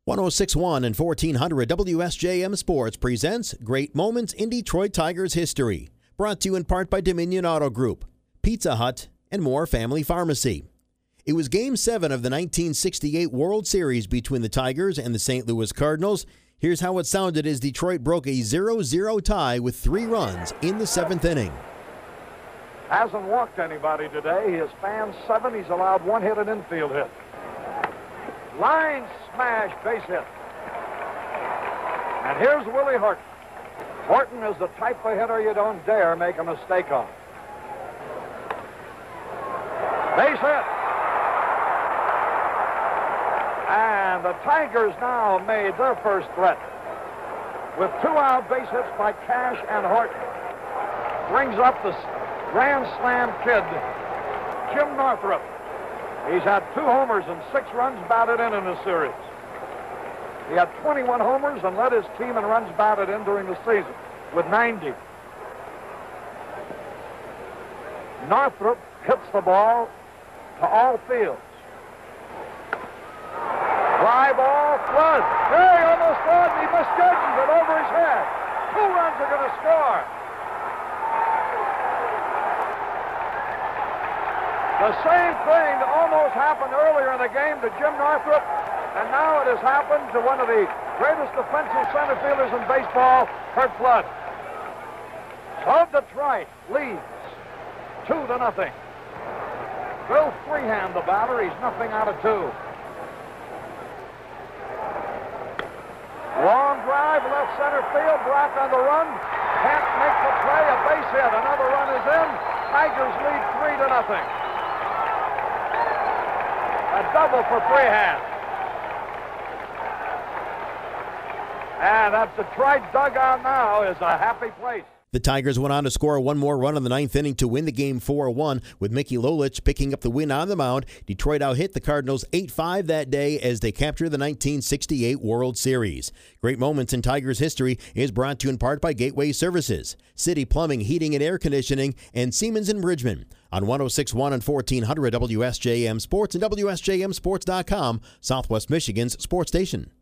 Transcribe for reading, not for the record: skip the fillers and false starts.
1061 and 1400 WSJM Sports presents Great Moments in Detroit Tigers History. Brought to you in part by Dominion Auto Group, Pizza Hut, and Moore Family Pharmacy. It was Game 7 of the 1968 World Series between the Tigers and the St. Louis Cardinals. Here's how it sounded as Detroit broke a 0-0 tie with 3 runs in the 7th inning. Hasn't walked anybody today. He has fanned 7. He's allowed 1 hit, an infield hit. Line smash, base hit. And here's Willie Horton. Horton is the type of hitter you don't dare make a mistake on. Base hit. And the Tigers now made their first threat with 2 out base hits by Cash and Horton. Brings up the Grand Slam kid, Jim Northrup. He's had 2 homers and 6 runs batted in the series. He had 21 homers and led his team in runs batted in during the season with 90. Northrup hits the ball to all fields. Fly ball, Flood. Hey, almost Flood, and he misjudges it over his head. 2 runs are going to score. The same thing that almost happened earlier in the game to Jim Northrup, and now it has happened to one of the greatest defensive center fielders in baseball, Curt Flood. So Detroit leads 2-0. Bill Freehand, the batter, he's nothing out of 2. Long drive, left center field, Brock on the run. Can't make the play, a base hit. Another run is in. Tigers lead 3-0. A double for Freehand. And that Detroit dugout now is a happy place. The Tigers went on to score 1 more run in the 9th inning to win the game 4-1, with Mickey Lolich picking up the win on the mound. Detroit out-hit the Cardinals 8-5 that day as they captured the 1968 World Series. Great Moments in Tigers History is brought to you in part by Gateway Services, City Plumbing, Heating and Air Conditioning, and Siemens & Bridgman. On 1061 and 1400 WSJM Sports and WSJMSports.com, Southwest Michigan's sports station.